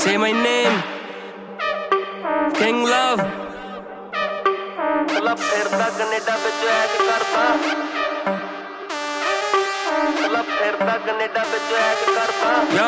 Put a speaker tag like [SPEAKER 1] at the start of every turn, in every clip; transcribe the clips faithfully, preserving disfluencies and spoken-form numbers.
[SPEAKER 1] Say my name, King Love.
[SPEAKER 2] ਚੱਲਾ ਫਿਰਦਾ Canada ਵਿੱਚ ਐਸ਼ ਕਰਦਾ ਚੱਲਾ ਫਿਰਦਾ ਕੈਨੇਡਾ ਵਿੱਚ ਐਸ਼ ਕਰਦਾ
[SPEAKER 1] Yo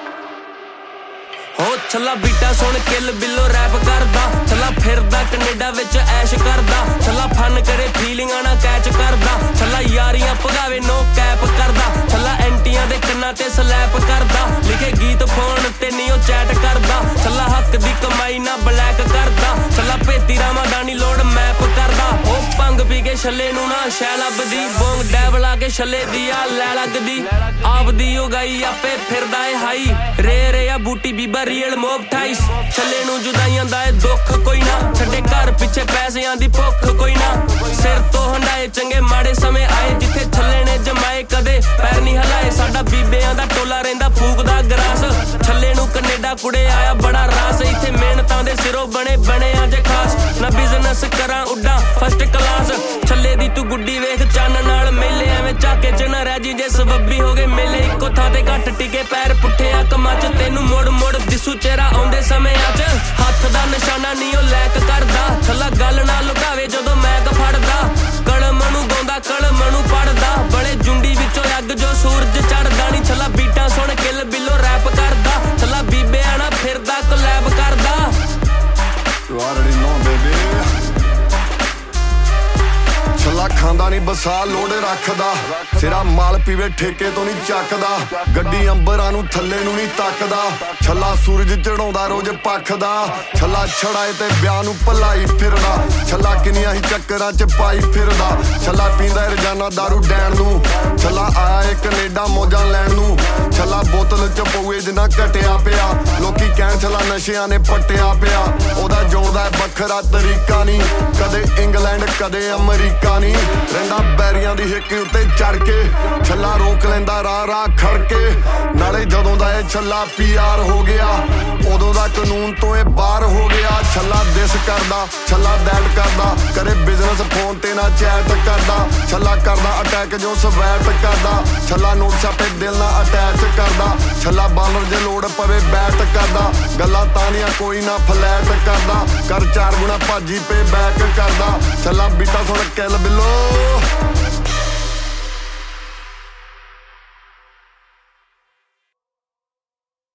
[SPEAKER 1] ਹੋ ਛੱਲਾ ਬੀਟਾ ਸੁਣ ਕਿਲ ਬਿੱਲੋ ਰੈਪ ਕਰਦਾ ਛੱਲਾ ਫਿਰਦਾ ਕੈਨੇਡਾ ਵਿੱਚ ਐਸ਼ ਕਰਦਾ ਛੱਲਾ ਫਨ ਕਰੇ ਫੀਲਿੰਗਾਂ ਨਾ ਕੈਚ ਕਰਦਾ ਛੱਲਾ ਯਾਰੀਆਂ ਭਗਾਵੇ ਨੋ ਕੈਪ ਕਰਦਾ ਛੱਲਾ ਐਂਟੀਆਂ ਦੇ ਕੰਨਾਂ ਤੇ ਸਲੈਪ ਕਰਦਾ ਲਿਖੇ ਗੀਤ ਫੋਨ ਤੇ ਨਹੀਂ ਉਹ ਚੈਟ ਕਰਦਾ ਛੱਲਾ ਹੱਕ ਦੀ ਕਮਾਈ ਨਾ ਬਲੈਕ ਕਰਦਾ ਛੱਲਾ ਭੇਤੀ ਰਾਵਾਂ ਦਾ ਨੀ ਲੋੜ ਮੈਪ ਕਰਦਾ ਉਹ ਭੰਗ ਪੀ ਕੇ ਛੱਲੇ ਨੂੰ ਨਾ ਸ਼ੈ ਲੱਭਦੀ ਬੋਂਗ ਡੈਵਲ ਆ ਕੇ ਛੱਲੇ ਦੀ ਆ ਲੈ ਲੱਗਦੀ ਆਪਦੀ ਉਹ ਗਾਈ ਆਪੇ ਫਿਰਦਾ ਏ ਹਾਈ ਰੇ ਰੇ ਆ ਬੂਟੀ ਬੀਬਾ ਰੀਅਲ ਮੋਬ ਅਠਾਈਸ ਛੱਲੇ ਨੂੰ ਜੁਦਾਈਆਂ ਦਾ ਏ ਦੁੱਖ ਕੋਈ ਨਾ ਛੱਡੇ ਘਰ ਪਿੱਛੇ ਪੈਸਿਆਂ ਦੀ ਭੁੱਖ ਕੋਈ ਨਾ ਸਿਰ ਤੋਂ ਹੰਡਾਏ ਚੰਗੇ ਮਾੜੇ ਸਮੇਂ ਆਏ ਜਿੱਥੇ ਛੱਲੇ ਨੇ ਜਮਾਏ ਕਦੇ ਪੈਰ ਨਹੀਂ ਹਲਾਏ ਸਾਡਾ ਬੀਬਿਆਂ ਦਾ ਟੋਲਾ ਰਹਿੰਦਾ ਫੂਕਦਾ ਗਰਾਸ ਛੱਲੇ ਨੂੰ ਕੈਨੇਡਾ ਕੁੜੇ ਆਇਆ ਬੜਾ ਰਾਸ ਇੱਥੇ ਮਿਹਨਤਾਂ ਦੇ ਸਿਰੋਂ ਬਣੇ ਬਣੇ ਅੱਜ ਖਾਸ ਨਾ ਬਿਜ਼ਨਸ ਕਰਾਂ ਉੱਡਾਂ ਫਸਟ ਕਲਾਸ ਛੱਲੇ ਦੀ ਤੂੰ ਗੁੱਡੀ ਵੇਖ ਚੰਨ ਨਾਲ ਮੇਲੇ ਐਵੇਂ ਝਾਕੇ ਚ ਨਾ ਰਹਿ ਜੀ ਜੇ ਸਬੱਬੀ ਹੋ ਗਏ ਮੇਲੇ ਇੱਕੋ ਥਾਂ ਤੇ ਘੱਟ ਟਿਕੇ ਪੈਰ ਪੁੱਠਿਆਂ ਕੰਮਾਂ ਚ ਤੈਨੂੰ ਮੋੜ ਮੋੜ ਦਿਸੂ ਚਿਹਰਾ ਆਉਂਦੇ ਸਮੇਂ ਅੱਜ ਹੱਥ ਦਾ ਨਿਸ਼ਾਨਾ ਨਹੀਂ ਉਹ ਲੈਕ ਕਰਦਾ ਛੱਲਾ ਗੱਲ ਨਾ ਲੁਕਾਵੇ ਜਦੋਂ ਮੈਕ ਫੜਦਾ ਕਲਮ ਨੂੰ ਗਾਉਂਦਾ ਕਲਮ ਨੂੰ ਪੜਦਾ ਬੜੇ ਜੁੰਡੀ ਵਿੱਚੋਂ ਅੱਗ ਜੋ ਸੂਰਜ ਚੜਦਾ ਨਹੀਂ ਛੱਲਾ ਬੀਟਾਂ ਸੁਣ ਕਿਲ ਬਿੱਲੋ ਰੈਪ ਕਰਦਾ ਛੱਲਾ ਬੀਬਿਆਂ ਨਾਲ ਫਿਰਦਾ ਕੋਲੈਬ ਕਰਦਾ
[SPEAKER 3] You already know baby ਛੱਲਾ ਖਾਂਦਾ ਨੀ ਬਸਾ ਲੋੜ ਰੱਖਦਾ ਸਿਰਾ ਮਾਲ ਪੀਵੇ ਠੇਕੇ ਤੋਂ ਨਹੀਂ ਚੱਕਦਾ ਗੱਡੀ ਅੰਬਰਾਂ ਨੂੰ ਥੱਲੇ ਨੂੰ ਨਹੀਂ ਤੱਕਦਾ ਛੱਲਾ ਸੂਰਜ ਚੜਾਉਂਦਾ ਰੋਜ਼ ਪੱਖਦਾ ਛੱਲਾ ਛੜਾਏ ਤੇ ਵਿਆਹ ਨੂੰ ਭਲਾਈ ਫਿਰਦਾ ਛੱਲਾ ਕਿੰਨੀਆਂ ਹੀ ਚੱਕਰਾਂ ਚ ਪਾਈ ਫਿਰਦਾ ਛੱਲਾ ਪੀਂਦਾ ਰੋਜ਼ਾਨਾ ਦਾਰੂ ਡੈਣ ਨੂੰ ਛੱਲਾ ਆਇਆ ਏ ਕੈਨੇਡਾ ਮੌਜਾਂ ਲੈਣ ਨੂੰ ਛੱਲਾ ਬੋਤਲ ਚ ਪਊਏ ਜਿੰਨਾ ਘਟਿਆ ਪਿਆ ਲੋਕੀ ਕਹਿਣ ਛੱਲਾ ਨਸ਼ਿਆਂ ਨੇ ਪੱਟਿਆ ਪਿਆ ਉਹਦਾ ਜੋੜਦਾ ਵੱਖਰਾ ਤਰੀਕਾ ਨਹੀਂ ਕਦੇ ਇੰਗਲੈਂਡ ਕਦੇ ਅਮਰੀਕਾ ਨੀ ਰਹਿੰਦਾ ਬੈਰੀਆਂ ਦੀ ਹਿੱਕ ਉੱਤੇ ਚੜ ਕੇ ਛੱਲਾ ਰੋਕ ਲੈਂਦਾ ਰਾਹ ਰਾਹ ਖੜ ਕੇ ਨਾਲੇ ਜਦੋਂ ਦਾ ਇਹ ਛੱਲਾ ਪੀ ਆਰ ਹੋ ਗਿਆ ਉਦੋਂ ਦਾ ਕਾਨੂੰਨ ਤੋਂ ਇਹ ਬਾਹਰ ਹੋ ਗਿਆ ਛੱਲਾ ਦਿਸ ਕਰਦਾ ਛੱਲਾ ਦੈਟ ਕਰਦਾ ਕਰੇ ਬਿਜ਼ਨਸ ਫੋਨ ਤੇ ਨਾ ਚੈਟ ਕਰਦਾ ਛੱਲਾ ਕਰਦਾ ਅਟੈਕ ਜੋ ਸਵੈਟ ਕਰਦਾ ਛੱਲਾ ਨੋਟ ਛਾਪੇ ਦਿਲ ਨਾਲ ਅਟੈਚ ਕਰਦਾ ਛੱਲਾ ਬਾਲਰ ਜੇ ਲੋੜ ਪਵੇ ਬੈਟ ਕਰਦਾ ਗੱਲਾਂ ਤਾਨੀਆਂ ਕੋਈ ਨਾ ਫਲੈਟ ਕਰਦਾ ਕਰ ਚਾਰ ਗੁਣਾ ਭਾਜੀ ਪੇ ਬੈਕ ਕਰਦਾ ਛੱਲਾ ਬੀਟਾ ਸੁਣ ਕਿਲ ਬਿੱਲੋ